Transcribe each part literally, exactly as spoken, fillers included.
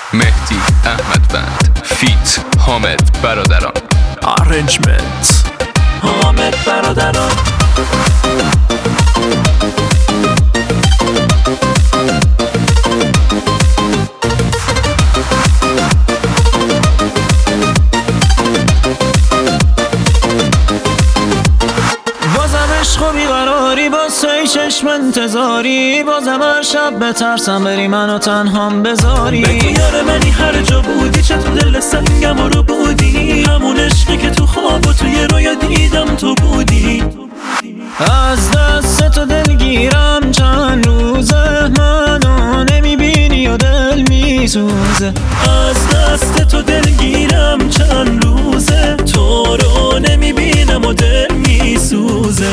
مهدی احمدوند فیت حامد برادران. ارنجمنت حامد برادران. عشق و بیقراری با سه چشم انتظاری، بازم هر شب بترسم بری منو تنهام بذاری. بگو یار منی هر جا بودی، چه تو دل سنگم رو بودی، همون عشقی که تو خواب و توی رویا دیدم تو بودی. از دست تو دلگیرم چند روزه، منو نمیبینی و دل میسوزه. از دست تو دلگیرم چند روزه، تو رو نمیبینم و دل میسوزه.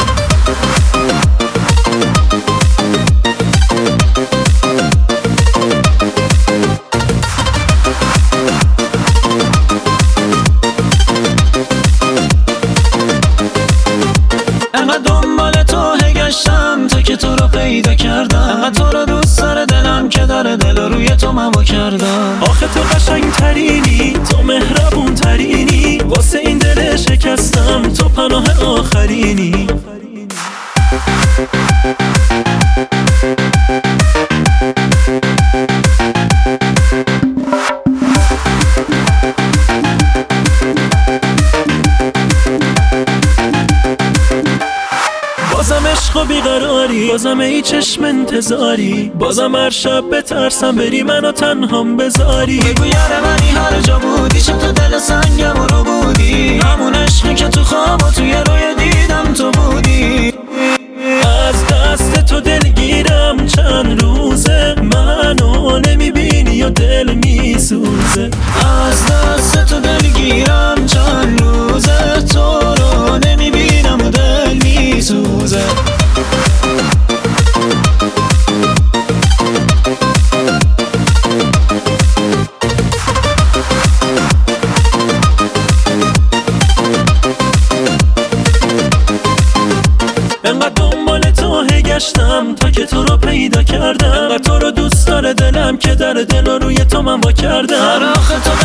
انقدر دنبال تو گشتم تا که تو رو پیدا کردم، انقدر تو رو دوست داره دلم که داره دل روی تو موا کردم. آخه تو قشنگ ترینی، تو مهربون ترینی، واسه این دل شکستم تو پناه آخرینی. بازم عشق و بیقراری، بازم ای چشم انتظاری، بازم هر شب بترسم بری منو تنهام بذاری. بگو یار منی هر جا بودی، چه تو دل سنگم رو بودی، همون عشقی که تو خواب و توی روی دیدم تو بودی. از دست تو دلگیرم چند روزه، منو نمیبینی و دل میسوزه. از دست تو دلگیرم چند روزه، تو رو نمیبینم و دل میسوزه. انقدر دنبال تو گشتم تا که تو رو پیدا کردم، انقدر تو رو دوست داره دلم که در دل روی تو من وا کردم. آخه تو